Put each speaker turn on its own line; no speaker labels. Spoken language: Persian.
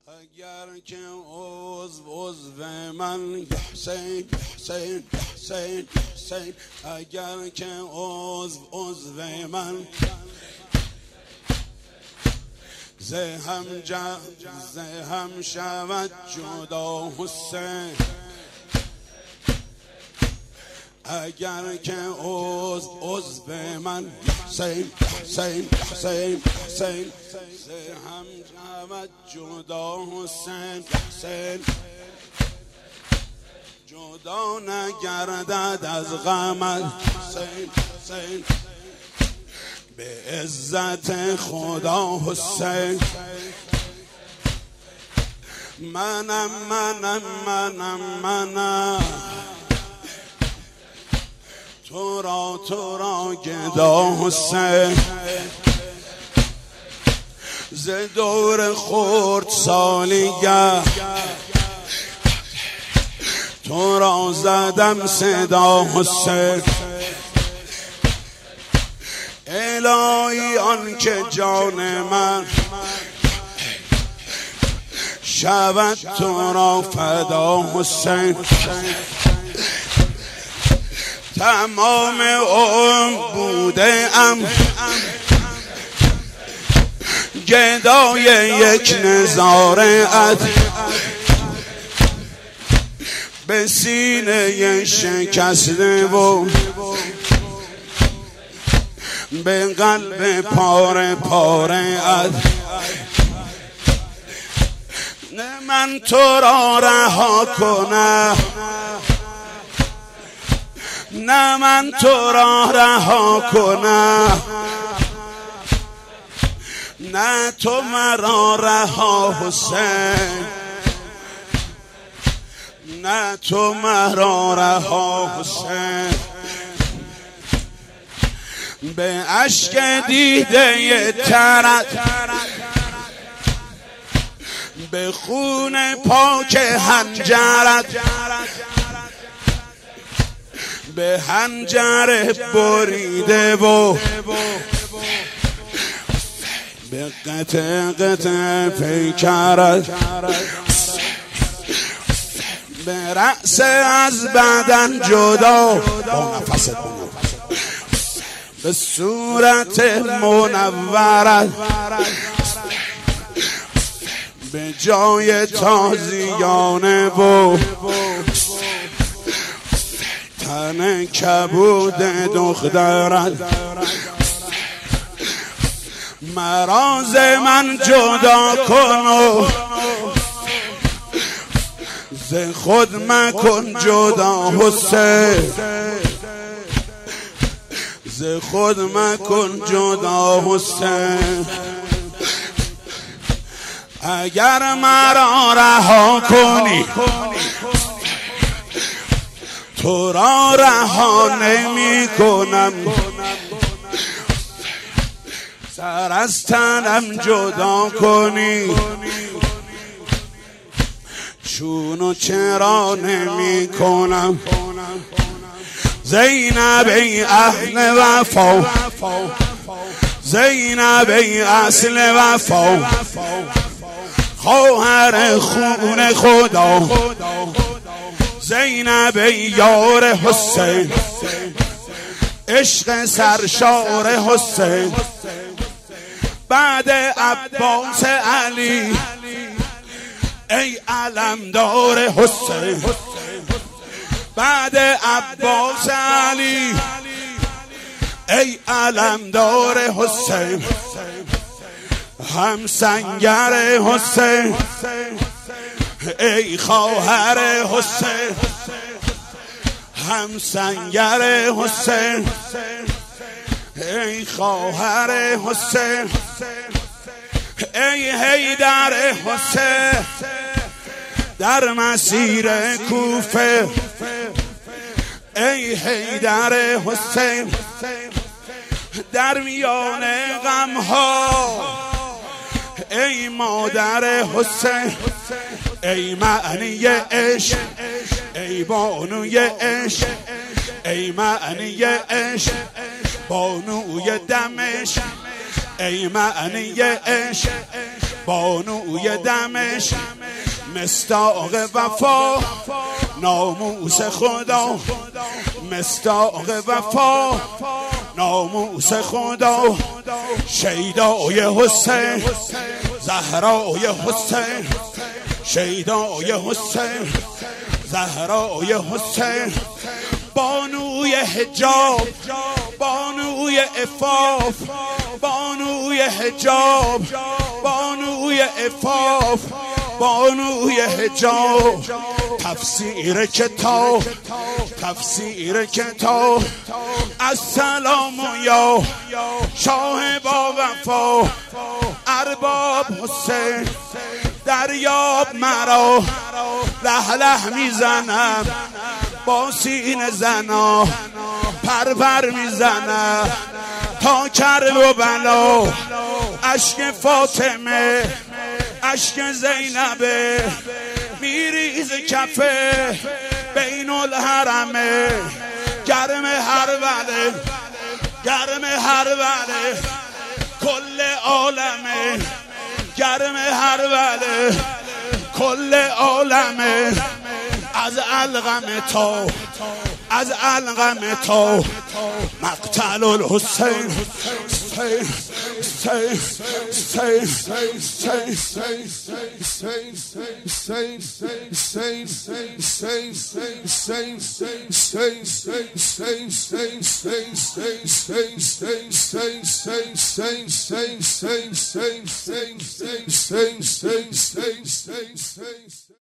اگر که عضو من حسین حسین حسین حسین، اگر که عضو من زهم شود جدا حسین، اگر که عضو من حسین حسین حسین حسین، زهم شود جدا حسین حسین، جدا نگردد از غمت حسین حسین، به عزت خدا حسین. منم تو را گدا حسین، ز دور خورد سالیگه تو را زدم صدا حسین. الهی آن که جان من شود تو را فدا حسین، تمام عمر بوده ام گدای یک نظاره‌ات، به سینه شکسته و به قلب پاره پاره‌ات. نه من تو را رها کنم، نه من تو را رها کنم، نه تو مرا رها حسین، نه تو مرا رها حسین. به اشک دیده ترت، به خون پاک حنجرت، به حنجر بریده و به قطع پیکرت، به رأس از بدن جدا با نفست به صورت منورت، به جای تازیانه و تن کبود دخترت. مراز من جدا کن و ز خود مکن جدا حسین، ز خود مکن جدا حسین. اگر مرا رها کنی تو را رها نمی کنم، سر از تنم جدا کنی چون و چرا نمی کنم. زینب ای اهل وفا، زینب ای اصل وفا، خواهر خون خدا، زینب ای یار حسین، عشق سرشار حسین. بعد عباس علی ای علمدار حسین، بعد عباس علی ای علمدار حسین، هم سنگر حسین ای خواهر حسین، هم سنگر حسین ای خواهر حسین، ای حیدر حسین در مسیر کوفه، ای حیدر حسین در میان غمها، ای مادر حسین، ای معنی عشق، ای بانوی عشق، ای معنی عشق، بانوی دمشق، ای معنی عشق، بانوی دمشق مصداق وفا، ناموس خدا مصداق وفا، ناموس خدا. شیدای حسین، زهرای حسین، شیدای حسین، زهرای حسین. بانوی حجاب، بانوی عفاف، بانوی حجاب، بانوی عفاف، بانوی حجاب. تفسیر کتاب، تفسیر کتاب. السلام یا شاه با وفا، ارباب حسین دریاب مرا. له له میزنم با سینه زنا، پرور میزنم تا کربلا. اشک فاطمه، اشک زینبه میریز کفه بین الحرمه. گرم هر وله، گرم هر وله، کل عالمه. گرم هر وله، کل عالمه. از القم تا، از القم تا مقتل الحسین. Sing.